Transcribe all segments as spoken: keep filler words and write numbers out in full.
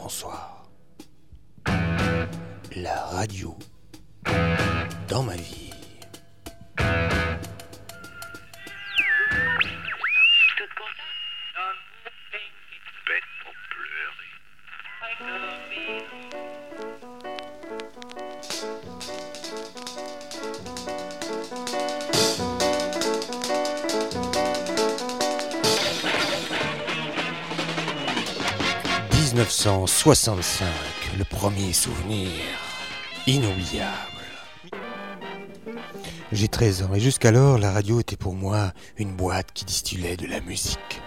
bonsoir. La radio dans ma vie. dix-neuf cent soixante-cinq, le premier souvenir inoubliable. J'ai treize ans et jusqu'alors la radio était pour moi une boîte qui distillait de la musique.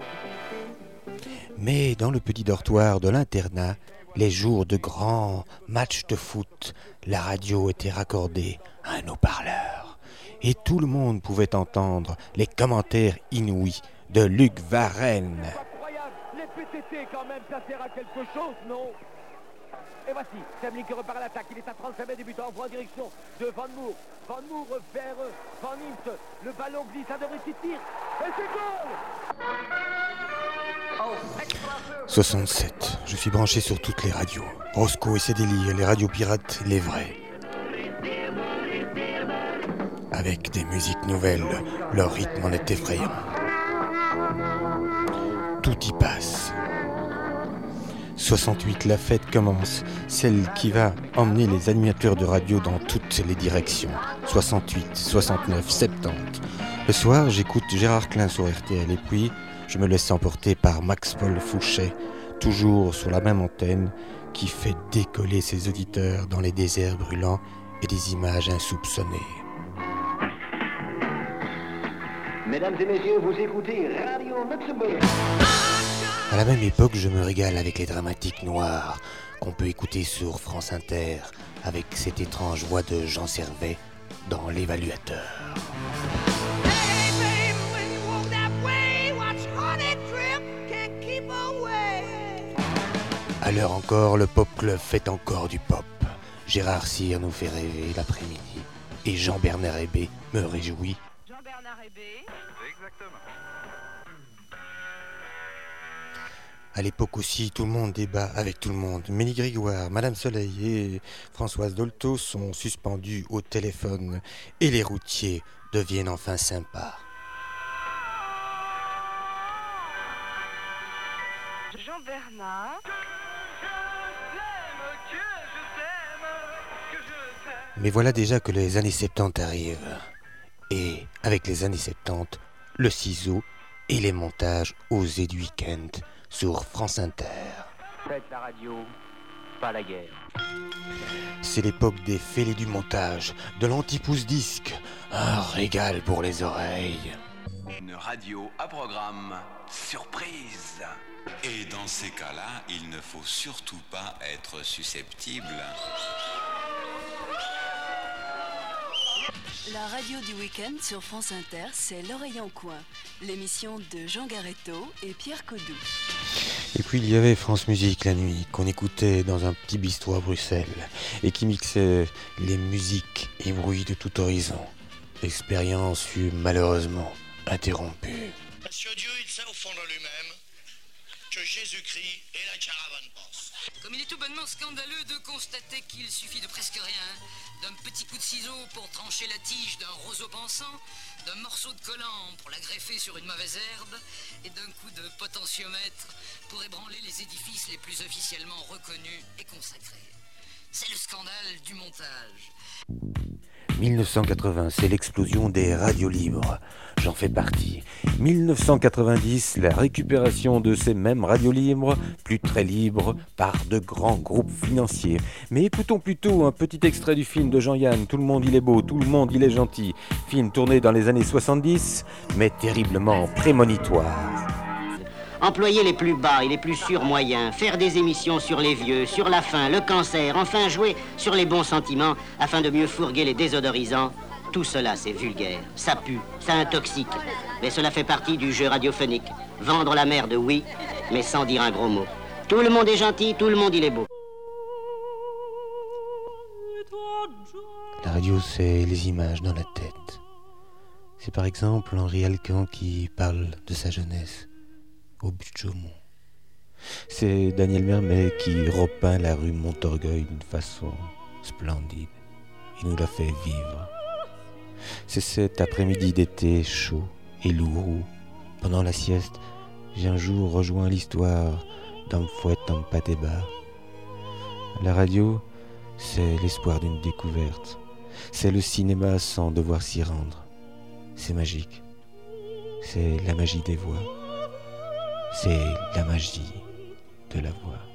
Mais dans le petit dortoir de l'internat, les jours de grands matchs de foot, la radio était raccordée à un haut-parleur et tout le monde pouvait entendre les commentaires inouïs de Luc Varenne. P T T quand même, ça sert à quelque chose, non? Et voici, Semling qui repart à l'attaque, il est à trente-cinq mètres du but, envoie en direction de Van Moer. Van Moer vers Van Imst, le ballon glisse, ça devrait s'y tirer, et c'est goal! soixante-sept, je suis branché sur toutes les radios. Roscoe et ses délires, les radios pirates, les vrais. Avec des musiques nouvelles, leur rythme en est effrayant. Tout y passe. soixante-huit, la fête commence, celle qui va emmener les animateurs de radio dans toutes les directions. soixante-huit, soixante-neuf, soixante-dix. Le soir, j'écoute Gérard Klein sur R T L et puis je me laisse emporter par Max-Paul Fouchet, toujours sur la même antenne, qui fait décoller ses auditeurs dans les déserts brûlants et des images insoupçonnées. Mesdames et messieurs, vous écoutez Radio Luxembourg. À la même époque, je me régale avec les dramatiques noirs qu'on peut écouter sur France Inter avec cette étrange voix de Jean Servet dans L'Évaluateur. À l'heure encore, le Pop Club fait encore du pop. Gérard Cyr nous fait rêver l'après-midi et Jean-Bernard Hébé me réjouit. Jean-Bernard Hébé. Exactement. À l'époque aussi, tout le monde débat avec tout le monde. Mélie Grégoire, Madame Soleil et Françoise Dolto sont suspendus au téléphone et les routiers deviennent enfin sympas. Jean-Bernard. Mais voilà déjà que les années soixante-dix arrivent. Et avec les années soixante-dix, le ciseau et les montages osés du week-end sur France Inter. Faites la radio, pas la guerre. C'est l'époque des fêlés du montage, de l'anti-pouce-disque. Un régal pour les oreilles. Une radio à programme surprise. Et dans ces cas-là, il ne faut surtout pas être susceptible. La radio du week-end sur France Inter, c'est L'Oreille en coin, l'émission de Jean Garetto et Pierre Codou. Et puis il y avait France Musique la nuit, qu'on écoutait dans un petit bistrot à Bruxelles, et qui mixait les musiques et bruits de tout horizon. L'expérience fut malheureusement interrompue. Monsieur Dieu, il sait au fond de lui-même que Jésus-Christ est la caravane pense. Comme il est tout bonnement scandaleux de constater qu'il suffit de presque rien, d'un petit coup de ciseau pour trancher la tige d'un roseau pensant, d'un morceau de collant pour la greffer sur une mauvaise herbe, et d'un coup de potentiomètre pour ébranler les édifices les plus officiellement reconnus et consacrés. C'est le scandale du montage. dix-neuf cent quatre-vingts, c'est l'explosion des radios libres. J'en fais partie. dix-neuf cent quatre-vingt-dix, la récupération de ces mêmes radios libres, plus très libres, par de grands groupes financiers. Mais écoutons plutôt un petit extrait du film de Jean-Yann, Tout le monde il est beau, tout le monde il est gentil. Film tourné dans les années soixante-dix, mais terriblement prémonitoire. Employer les plus bas et les plus sûrs moyens, faire des émissions sur les vieux, sur la faim, le cancer, enfin jouer sur les bons sentiments afin de mieux fourguer les désodorisants, tout cela c'est vulgaire, ça pue, ça intoxique. Mais cela fait partie du jeu radiophonique. Vendre la merde, oui, mais sans dire un gros mot. Tout le monde est gentil, tout le monde il est beau. La radio, c'est les images dans la tête. C'est par exemple Henri Alcan qui parle de sa jeunesse au but de Chaumont. C'est Daniel Mermet qui repeint la rue Montorgueil d'une façon splendide. Il nous la fait vivre. C'est cet après-midi d'été chaud et lourd. Pendant la sieste, j'ai un jour rejoint l'histoire d'un fouette en pâté bas. La radio, c'est l'espoir d'une découverte. C'est le cinéma sans devoir s'y rendre. C'est magique. C'est la magie des voix. C'est la magie de la voix.